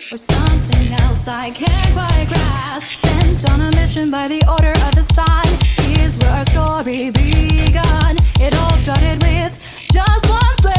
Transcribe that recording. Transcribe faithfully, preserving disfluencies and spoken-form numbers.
or something else I can't quite grasp. Sent on a mission by the order of the sun. Here's where our story begun. It all started with just one flash.